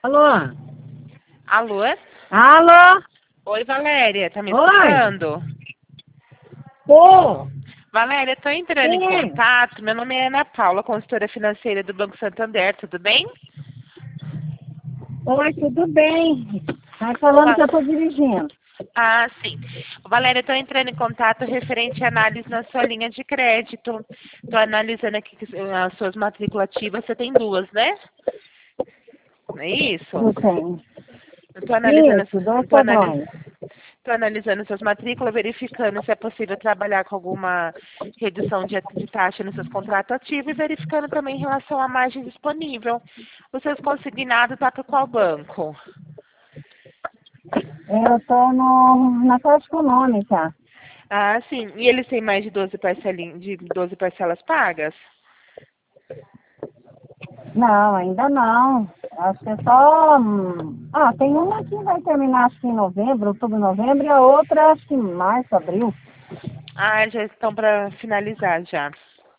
Alô? Alô? Alô? Oi, Valéria, tá me Oi? escutando? Ô, Valéria, tô entrando em quem é? contato. Meu nome é Ana Paula, consultora financeira do Banco Santander, tudo bem? Oi, tudo bem? Tá Ô, falando que eu tô dirigindo. Ah, sim. Valéria, tô entrando em contato referente à análise na sua linha de crédito. Tô analisando aqui as suas matrículas ativas, você tem duas, né? É isso? Eu tenho. Eu tô analisando, Isso, dois tô analis, padrões. tô analisando suas matrículas, verificando se é possível trabalhar com alguma redução de taxa nos seus contratos ativos e verificando também em relação à margem disponível. Os seus consignados tá para qual banco? Eu tô na Caixa Econômica. Ah, sim. E eles têm mais de 12 parcelas pagas? Não, ainda não. Acho que é só. Tem uma que vai terminar acho que em novembro, outubro, novembro, e a outra acho que em março, abril. Ah, já estão para finalizar já.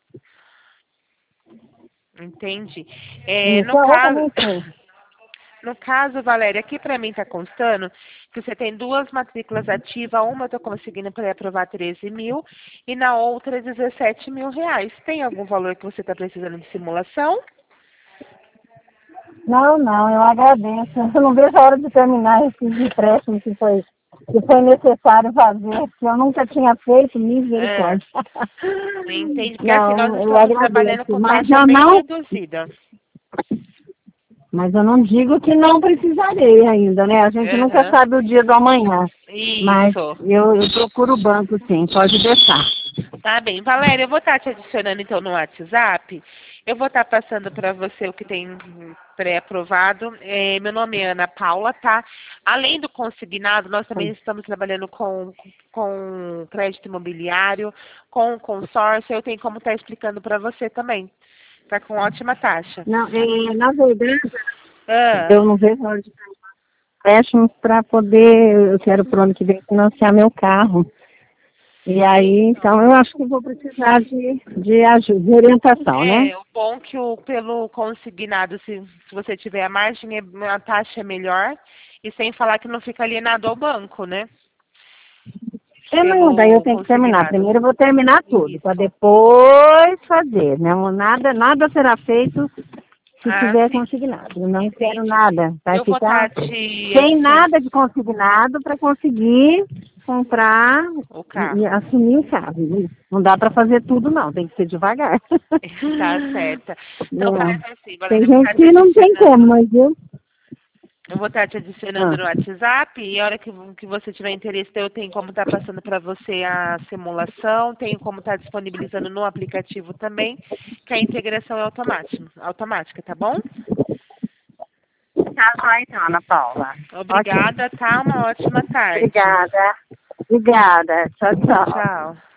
Entendi. Isso, No a outra caso, nem sei. no caso, Valéria, aqui para mim está constando que você tem duas matrículas ativas, uma eu estou conseguindo pré-aprovar 13 mil e na outra 17 mil reais. Tem algum valor que você está precisando de simulação? Não, não, eu agradeço. Eu não vejo a hora de terminar esse empréstimo que foi necessário fazer, que eu nunca tinha feito, É, misericórdia. entendi, porque assim nós Não, eu estamos trabalhando agradeço, com taxa bem reduzida. mas eu não digo que não precisarei ainda, né? A gente nunca Aham. sabe o dia do amanhã. Mas Isso. eu procuro o banco, sim, pode deixar. Tá bem. Valéria, eu vou estar te adicionando então no WhatsApp. Eu vou estar passando para você o que tem pré-aprovado. Meu nome é Ana Paula, tá? Além do consignado, nós também estamos trabalhando com crédito imobiliário, com consórcio. Eu tenho como estar explicando para você também. Tá com ótima taxa. Não, na verdade, Ah, eu não vejo a hora de empréstimos para poder, eu quero pro ano que vem financiar meu carro. E aí, então, eu acho que vou precisar de ajuda, de orientação, né? o bom que pelo consignado, se você tiver a margem, a taxa é melhor. E sem falar que não fica alienado ao banco, né? Não, daí eu Pelo tenho que terminar. consignado. Primeiro eu vou terminar tudo, para Isso. depois fazer. Não, nada será feito se Ah, tiver sim. consignado. Eu não quero Entendi. nada. Vai Eu vou estar ficar te sem adicionando nada de consignado para conseguir comprar o e carro. assumir o carro. Não dá para fazer tudo, não. Tem que ser devagar. Tá certa. Então Não. faz assim, Tem Valéria, eu vou gente estar te que não tem adicionando. como, mas eu. Eu vou estar te adicionando Ah, no WhatsApp e a hora que você tiver interesse, eu tenho como estar passando para você a simulação, tenho como estar disponibilizando no aplicativo também, que a integração é automática, tá bom? tá só então, Ana Paula. Ok. Obrigada, tá? Uma ótima tarde. Obrigada. Obrigada. Tchau, tchau. Tchau.